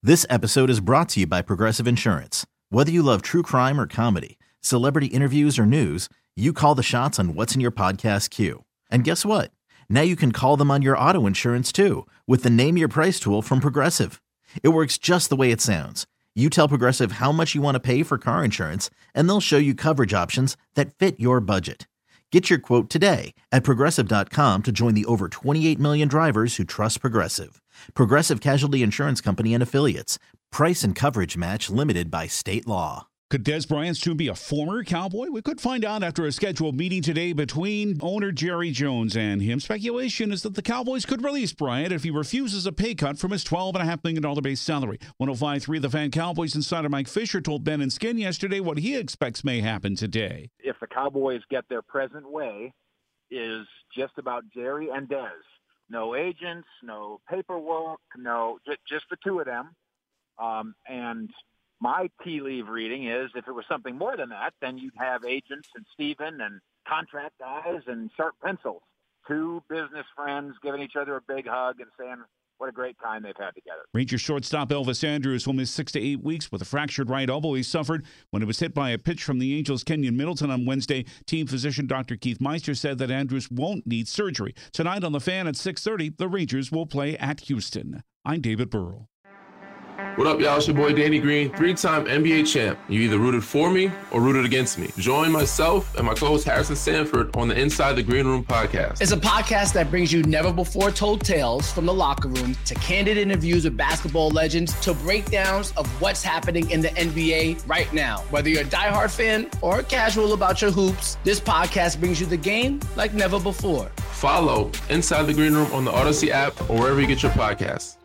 This episode is brought to you by Progressive Insurance. Whether you love true crime or comedy, celebrity interviews or news, you call the shots on what's in your podcast queue. And guess what? Now you can call them on your auto insurance too with the Name Your Price tool from Progressive. It works just the way it sounds. You tell Progressive how much you want to pay for car insurance, and they'll show you coverage options that fit your budget. Get your quote today at Progressive.com to join the over 28 million drivers who trust Progressive. Progressive Casualty Insurance Company and Affiliates. Price and coverage match limited by state law. Could Dez Bryant soon be a former Cowboy? We could find out after a scheduled meeting today between owner Jerry Jones and him. Speculation is that the Cowboys could release Bryant if he refuses a pay cut from his $12.5 million base salary. 105.3 The Fan Cowboys insider Mike Fisher told Ben and Skin yesterday what he expects may happen today. If the Cowboys get their present way, is just about Jerry and Dez. No agents, no paperwork, no, just the two of them. And my tea leaf reading is if it was something more than that, then you'd have agents and Steven and contract guys and sharp pencils. Two business friends giving each other a big hug and saying what a great time they've had together. Ranger shortstop Elvis Andrus will miss 6 to 8 weeks with a fractured right elbow he suffered when it was hit by a pitch from the Angels' Kenyon Middleton on Wednesday. Team physician Dr. Keith Meister said that Andrus won't need surgery. Tonight on The Fan at 6:30, the Rangers will play at Houston. I'm David Burrell. What up, y'all? It's your boy Danny Green, 3-time NBA champ. You either rooted for me or rooted against me. Join myself and my co-host Harrison Sanford on the Inside the Green Room podcast. It's a podcast that brings you never-before-told tales from the locker room to candid interviews with basketball legends to breakdowns of what's happening in the NBA right now. Whether you're a diehard fan or casual about your hoops, this podcast brings you the game like never before. Follow Inside the Green Room on the Odyssey app or wherever you get your podcasts.